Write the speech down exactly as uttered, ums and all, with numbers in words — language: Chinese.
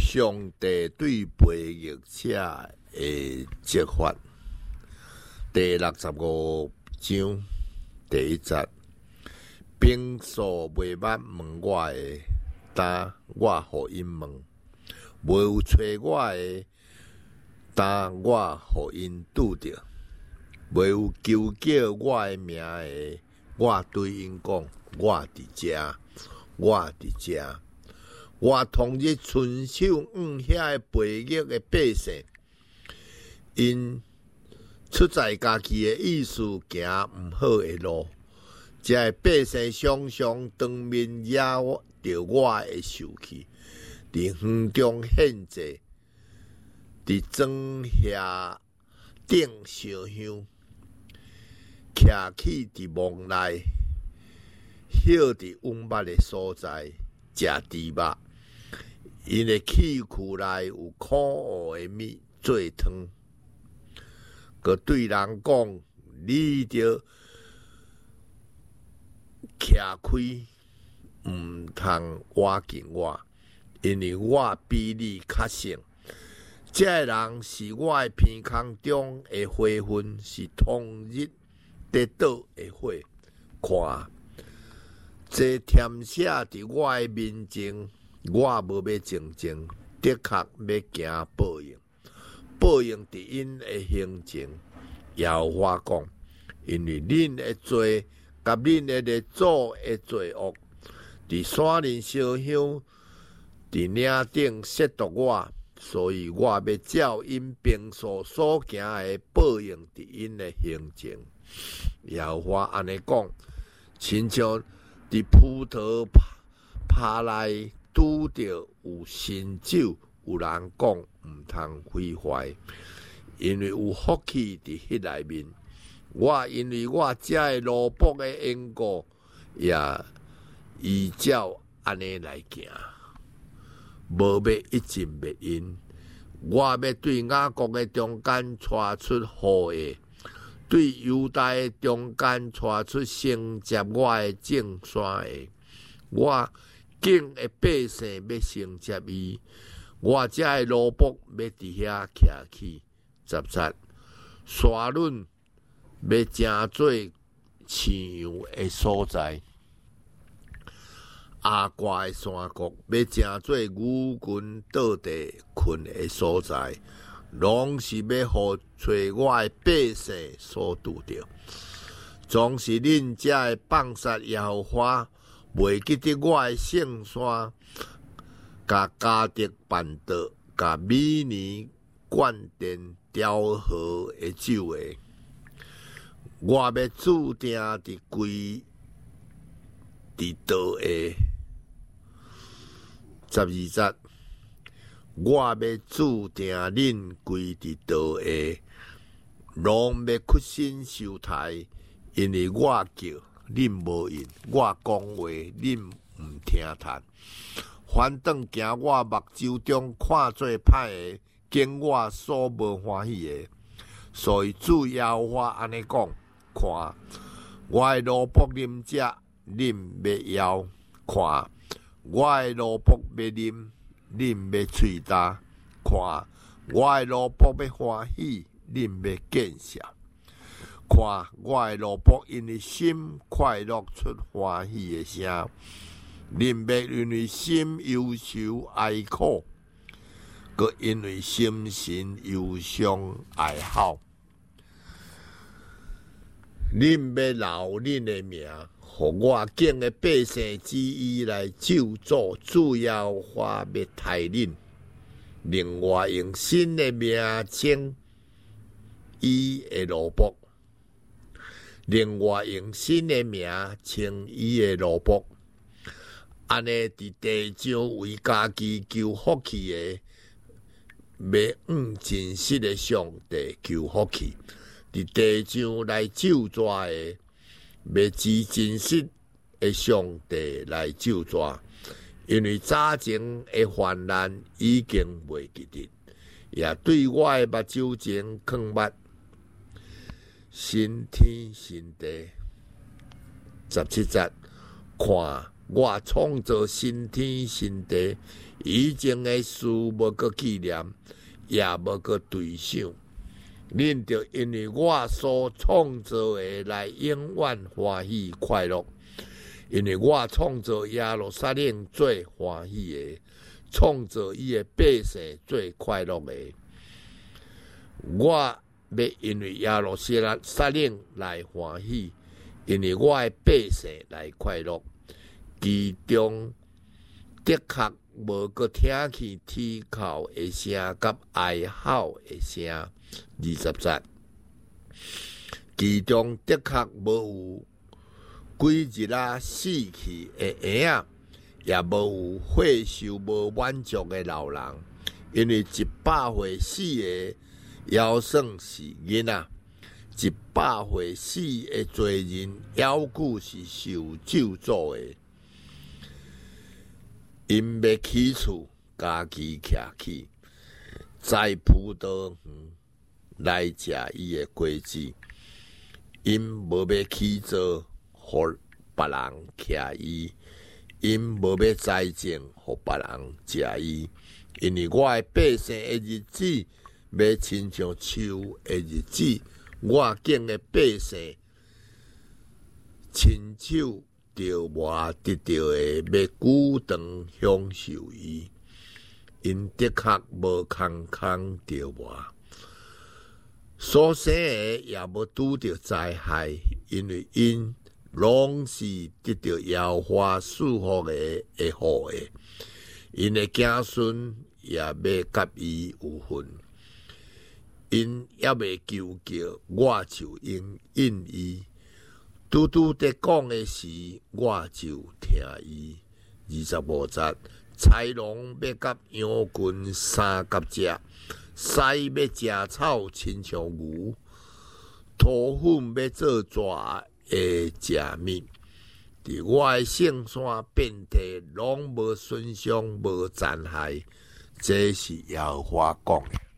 上帝对背逆者的责罚，第六十五章第一节，兵所未捌问我的，但我互因问；未有找我的，但我互因拄着；未有求叫我的名的，我对因讲：我伫遮，我伫遮。我同日伸手往遐个背逆的百姓，因出在家己的意思行毋好的路，这个百姓常常当面惹着我的受气，伫园中献祭，伫庄稼顶烧香，徛起伫墓内，歇伫温捌的所在，食猪肉。因的器躯内有可恶的米做汤，佮对人讲：你着徛开，毋通挖近我，因为我比你较胜。这个人是我的鼻孔中的火分，是同日得到的火。看，这填写伫我的面前。我无要静静，的确要行报应，报应伫因的行程。耶和华讲，因为恁的罪，甲恁的列祖的罪恶，伫山林烧香，伫岭顶亵渎我，所以我要照因平所所行的报应伫因的行程。耶和华安尼讲，亲像伫葡萄耙内。拄着有新酒，有人讲毋通毁坏，因为有福气伫迄内面。我因为我遮的奴仆的缘故，也依照安尼来行，无要一尽灭因。我要对雅各的中间带出雨的，对犹大的中间带出承接我的正山的。我敬的百姓要承接伊，我遮的奴仆要伫遐徛起。十七，沙伦要成做饲羊的所在，阿瓜的山谷要成做牛群倒地困的所在，拢是要互找我的百姓所拄着，总是恁遮的放杀耶和华。袂记得我的圣山，甲加德办道，甲米尼灌奠调和的酒的，我要注定伫规伫道的。十二节，我要注定恁规伫道的，拢要屈身受抬，因为我叫。恁无应，我讲话恁毋听叹。反正行我目睭中看做歹的，经我所无欢喜的。所以主耶和华安尼讲：看，我的奴仆啉食，恁要枵；看，我的奴仆要啉，恁要喙焦；看，我的奴仆要欢喜，恁要见笑。看我的奴仆因为心快乐出欢喜的声，恁要因为心忧愁哀苦，佮因为心神忧伤哀嚎。恁要留恁的名，互我敬的百姓之意来咒诅，主要话要杀恁，另外用新的名称伊的奴仆。另外用新的名称伊的奴仆，安尼伫地上为家己求福气的，要向真实的上帝求福气；伫地上来咒詛的，要指真实的上帝来咒詛。因为早前的患难已经袂记得，也对我的目睭前放捌。新天新地，十七节，看我创造新天新地，以前的事无搁纪念，也无搁对想。恁着因为我所创造的来永远欢喜快乐，因为我创造耶路撒冷最欢喜的，创造伊的百姓最快乐的。我要因为耶路撒冷来欢喜，因为我的百姓来快乐。其中的确无搁听去啼哭的声，甲哀嚎的声。二十节，其中的确无有几日啊死去的婴仔，也无有血受无满足的老人，因为一百岁死的也算是囡仔，一百岁死的罪人，犹旧是受咒诅的。因要起厝，家己徛起，栽葡萄园来食伊的果子。因无要起造，互别人徛伊；因无要栽种，互别人食伊。因为我的百姓的日子，要亲像树的日子，我敬的百姓，亲手着我得到的，要久长享受伊。因的确无空空着我。所生的也无拄着灾害，因为因拢是得到耶和华赐福的的福的，因的子孙也要甲伊有份。因也未求叫，我就应应伊；拄拄在讲的时，我就听伊。二十五节，豺狼要甲羊群三甲食。狮要食草，亲像牛；土粉要做蛇的食物。伫我的圣山遍地，拢无损伤，无残害。这是耶和华讲的。